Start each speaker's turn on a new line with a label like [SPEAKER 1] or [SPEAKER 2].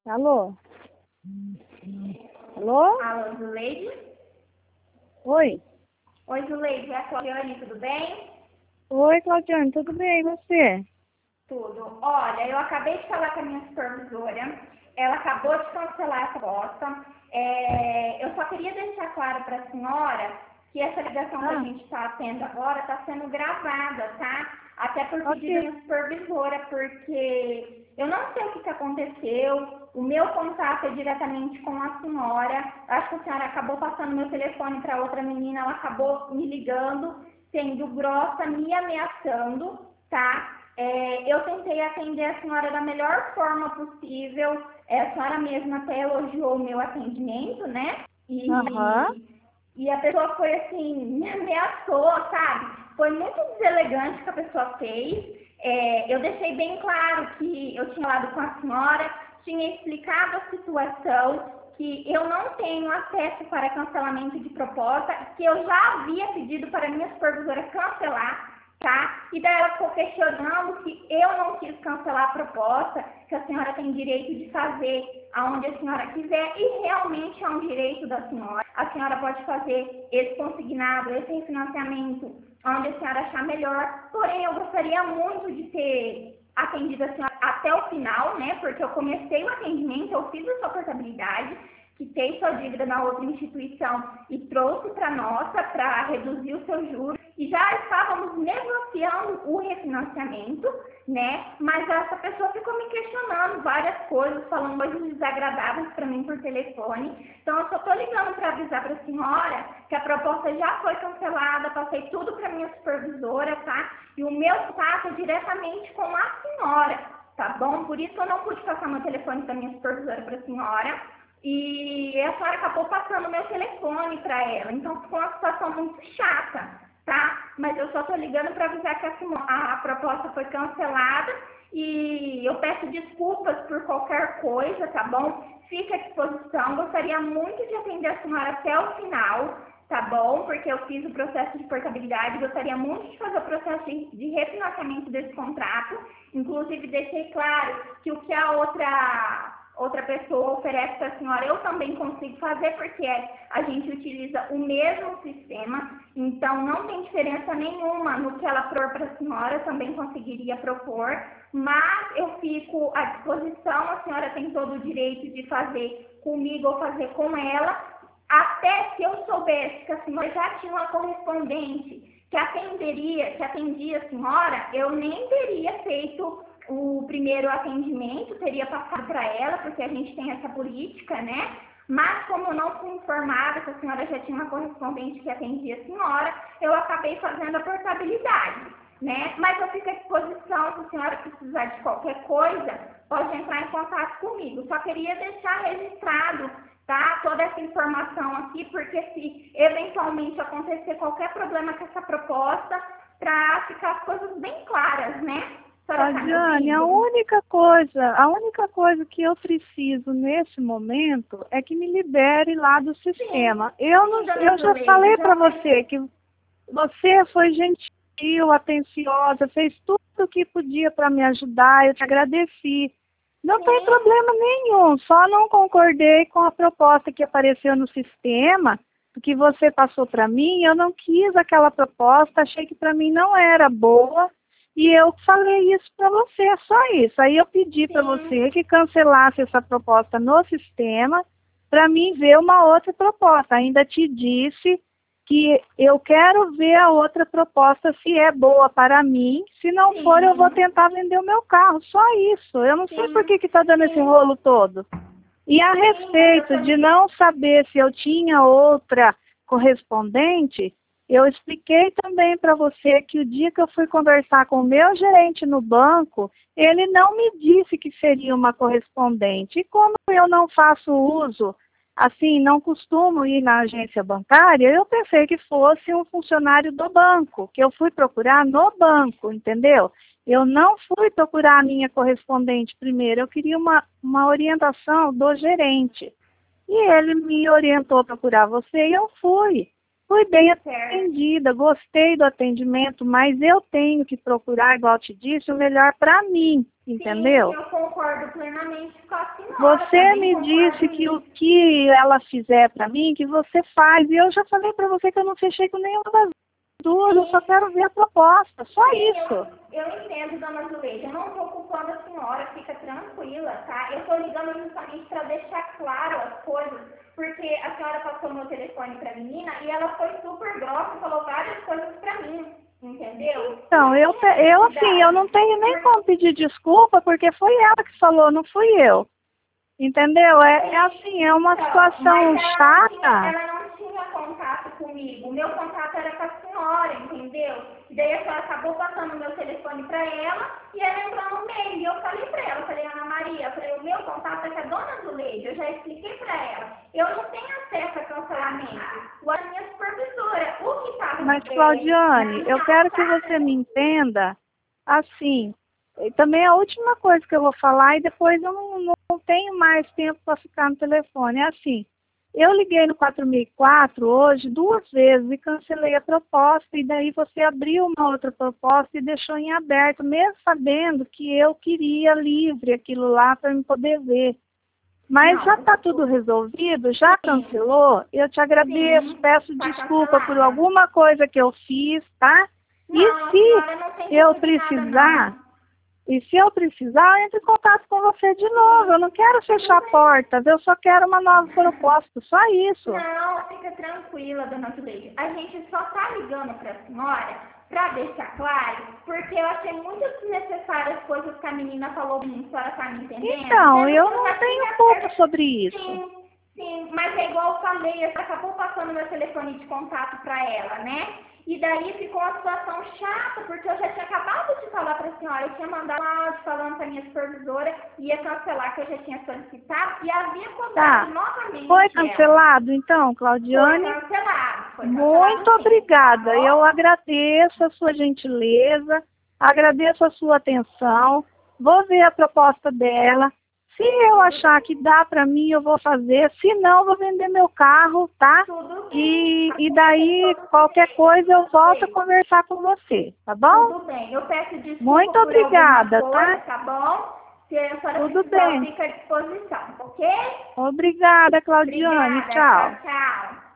[SPEAKER 1] Alô? Alô?
[SPEAKER 2] Alô, Zuleide?
[SPEAKER 1] Oi?
[SPEAKER 2] Oi, Zuleide, é a Claudiane, tudo bem?
[SPEAKER 1] Oi, Claudiane, tudo bem? E você?
[SPEAKER 2] Tudo. Olha, eu acabei de falar com a minha supervisora, ela acabou de cancelar essa bosta. Eu só queria deixar claro para a senhora que essa ligação que a gente está tendo agora está sendo gravada, tá? Até por pedido da minha supervisora, porque eu não sei o que aconteceu, o meu contato é diretamente com a senhora, acho que a senhora acabou passando meu telefone para outra menina, ela acabou me ligando, sendo grossa, me ameaçando, tá? Eu tentei atender a senhora da melhor forma possível, a senhora mesma até elogiou o meu atendimento, né? E a pessoa foi assim, me ameaçou, sabe? Foi muito deselegante que a pessoa fez. Eu deixei bem claro que eu tinha falado com a senhora, tinha explicado a situação, que eu não tenho acesso para cancelamento de proposta, que eu já havia pedido para a minha supervisora cancelar, tá? E daí ela ficou questionando que eu não quis cancelar a proposta, que a senhora tem direito de fazer aonde a senhora quiser, e realmente é um direito da senhora. A senhora pode fazer esse consignado, esse refinanciamento, onde a senhora achar melhor. Porém, eu gostaria muito de ter atendido a senhora até o final, né? Porque eu comecei o atendimento, eu fiz a sua portabilidade, quitei sua dívida na outra instituição e trouxe para a nossa para reduzir o seu juros. E já estávamos negociando o refinanciamento, né? Mas essa pessoa ficou me questionando várias coisas, falando coisas desagradáveis para mim por telefone. Então, eu só estou ligando para avisar para a senhora que a proposta já foi cancelada, passei tudo para minha supervisora, tá? E o meu contato é diretamente com a senhora, tá bom? Por isso eu não pude passar meu telefone para minha supervisora para a senhora. E a senhora acabou passando meu telefone para ela. Então, ficou uma situação muito chata, tá? Mas eu só tô ligando para avisar que a proposta foi cancelada e eu peço desculpas por qualquer coisa, tá bom? Fica à disposição, gostaria muito de atender a senhora até o final, tá bom? Porque eu fiz o processo de portabilidade, gostaria muito de fazer o processo de refinanciamento desse contrato, inclusive deixei claro que o que a outra pessoa oferece para a senhora, eu também consigo fazer, porque a gente utiliza o mesmo sistema, então não tem diferença nenhuma no que ela propor para a senhora, eu também conseguiria propor, mas eu fico à disposição, a senhora tem todo o direito de fazer comigo ou fazer com ela, até se eu soubesse que a senhora já tinha uma correspondente que atendia a senhora, eu nem teria feito o primeiro atendimento, teria passado para ela, porque a gente tem essa política, né? Mas como eu não fui informada que a senhora já tinha uma correspondente que atendia a senhora, eu acabei fazendo a portabilidade, né? Mas eu fico à disposição, se a senhora precisar de qualquer coisa, pode entrar em contato comigo. Só queria deixar registrado, tá? Toda essa informação aqui, porque se eventualmente acontecer qualquer problema com essa proposta, para ficar as coisas bem claras, né?
[SPEAKER 1] Claudiane, a única coisa que eu preciso nesse momento é que me libere lá do sistema. Eu já falei para você que você foi gentil, atenciosa, fez tudo o que podia para me ajudar, eu te agradeci. Não tem problema nenhum, só não concordei com a proposta que apareceu no sistema, que você passou para mim, eu não quis aquela proposta, achei que para mim não era boa. E eu falei isso para você, só isso. Aí eu pedi para você que cancelasse essa proposta no sistema para mim ver uma outra proposta. Ainda te disse que eu quero ver a outra proposta se é boa para mim. Se não for, eu vou tentar vender o meu carro. Só isso. Eu não sei por que está dando esse rolo todo. E a respeito de não saber se eu tinha outra correspondente, eu expliquei também para você que o dia que eu fui conversar com o meu gerente no banco, ele não me disse que seria uma correspondente. E como eu não faço uso, assim, não costumo ir na agência bancária, eu pensei que fosse um funcionário do banco, que eu fui procurar no banco, entendeu? Eu não fui procurar a minha correspondente primeiro, eu queria uma orientação do gerente. E ele me orientou a procurar você e eu fui. Fui bem
[SPEAKER 2] Certo.
[SPEAKER 1] atendida, gostei do atendimento, mas eu tenho que procurar, igual eu te disse, o melhor para mim, entendeu?
[SPEAKER 2] Sim, eu concordo plenamente com a senhora.
[SPEAKER 1] Você
[SPEAKER 2] também
[SPEAKER 1] me
[SPEAKER 2] concordo
[SPEAKER 1] disse que o
[SPEAKER 2] nisso.
[SPEAKER 1] que ela fizer para mim, que você faz. E eu já falei para você que eu não fechei com nenhuma das duas, eu só quero ver a proposta, só
[SPEAKER 2] Sim,
[SPEAKER 1] isso.
[SPEAKER 2] eu entendo, dona Zuleide. Eu não estou culpando a senhora, fica tranquila, tá? Eu estou ligando justamente para deixar claro as coisas, porque a senhora passou meu telefone para a menina e ela foi super grossa e falou várias coisas para mim, entendeu?
[SPEAKER 1] Então, eu não tenho nem como pedir desculpa, porque foi ela que falou, não fui eu. Entendeu? É uma situação
[SPEAKER 2] Mas
[SPEAKER 1] chata.
[SPEAKER 2] ela não tinha contato comigo. O meu contato era com a senhora, entendeu? E daí a senhora acabou passando o meu telefone para ela e ela entrou no meio. E eu falei para ela, Ana Maria, o meu contato é com a dona Zuleide. Eu já expliquei para ela. Eu não tenho acesso a cancelamento. A minha supervisora, o que estava...
[SPEAKER 1] Mas, Claudiane, eu quero que você me entenda assim. E também a última coisa que eu vou falar, e depois eu não tenho mais tempo para ficar no telefone. É assim, eu liguei no 4004 hoje 2 vezes e cancelei a proposta, e daí você abriu uma outra proposta e deixou em aberto, mesmo sabendo que eu queria livre aquilo lá para eu poder ver. Mas já está tudo resolvido, já cancelou, eu te agradeço, peço desculpa por alguma coisa que eu fiz, tá? E se eu precisar... E se eu precisar, eu entro em contato com você de novo. Eu não quero fechar portas, eu só quero uma nova proposta, só isso.
[SPEAKER 2] Não, fica tranquila, dona Zuleide. A gente só tá ligando para a senhora para deixar claro, porque eu achei muito desnecessárias as coisas que a menina falou pra mim, a senhora tá me entendendo?
[SPEAKER 1] Então, eu não tenho culpa sobre isso.
[SPEAKER 2] Sim, mas é igual eu falei, você acabou passando meu telefone de contato para ela, né? E daí ficou uma situação chata, porque eu já tinha acabado de falar para a senhora, eu tinha mandado um áudio falando para a minha supervisora, ia cancelar, que eu já tinha solicitado, e havia contado novamente.
[SPEAKER 1] Foi cancelado, então, Claudiane?
[SPEAKER 2] Foi cancelado.
[SPEAKER 1] Muito obrigada. Eu agradeço a sua gentileza, agradeço a sua atenção, vou ver a proposta dela. Se eu achar que dá para mim, eu vou fazer. Se não, eu vou vender meu carro, tá? E daí, qualquer coisa, eu volto a conversar com você, tá bom?
[SPEAKER 2] Tudo bem. Eu peço desculpa
[SPEAKER 1] Muito obrigada,
[SPEAKER 2] por
[SPEAKER 1] tá?
[SPEAKER 2] Tá bom? Se a senhora
[SPEAKER 1] Tudo
[SPEAKER 2] precisar,
[SPEAKER 1] bem.
[SPEAKER 2] fica à disposição, ok?
[SPEAKER 1] Obrigada, Claudiane.
[SPEAKER 2] Obrigada.
[SPEAKER 1] Tchau.
[SPEAKER 2] Tchau.